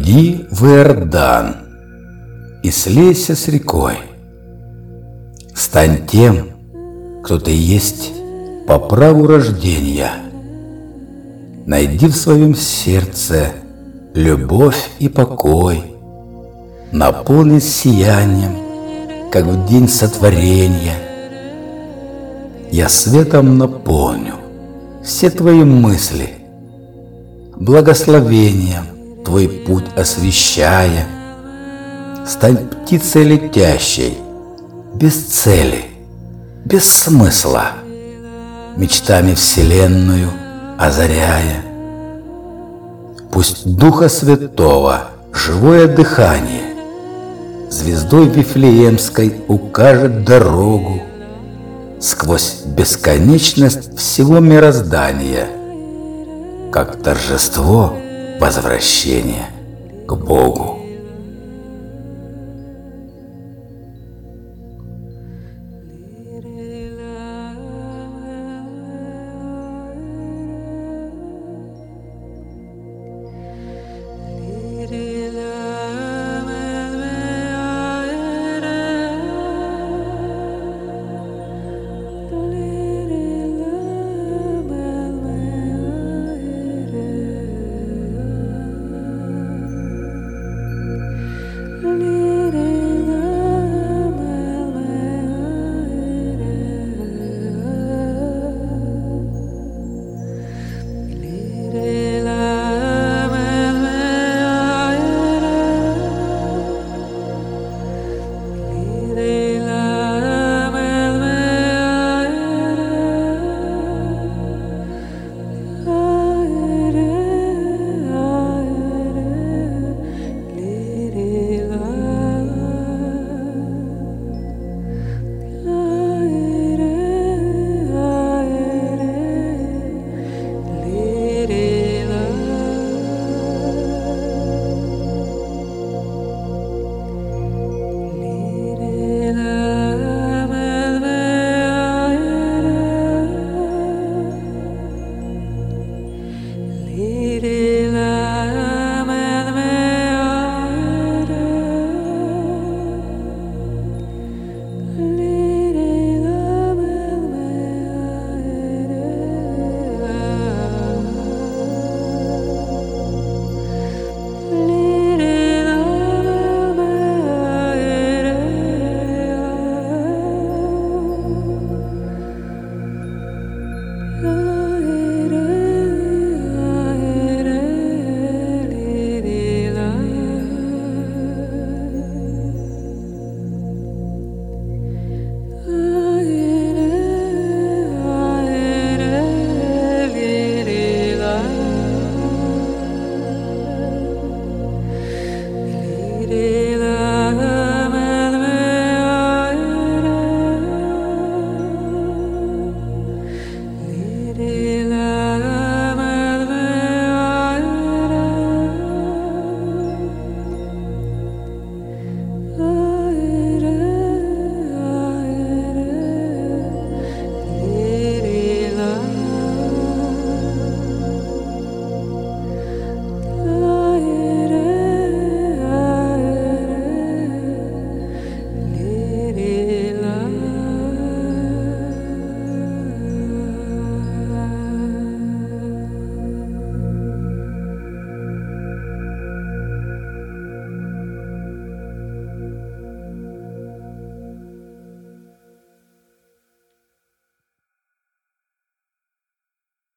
Войди в Иордан и слейся с рекой. Стань тем, кто ты есть по праву рождения. Найди в своем сердце любовь и покой. Наполнись сиянием, как в день сотворения. Я светом наполню все твои мысли, благословением твой путь освещая. Стань птицей летящей, без цели, без смысла, мечтами вселенную озаряя. Пусть Духа Святого живое дыхание звездой Вифлеемской укажет дорогу сквозь бесконечность всего мироздания, как торжество возвращения к Богу. Re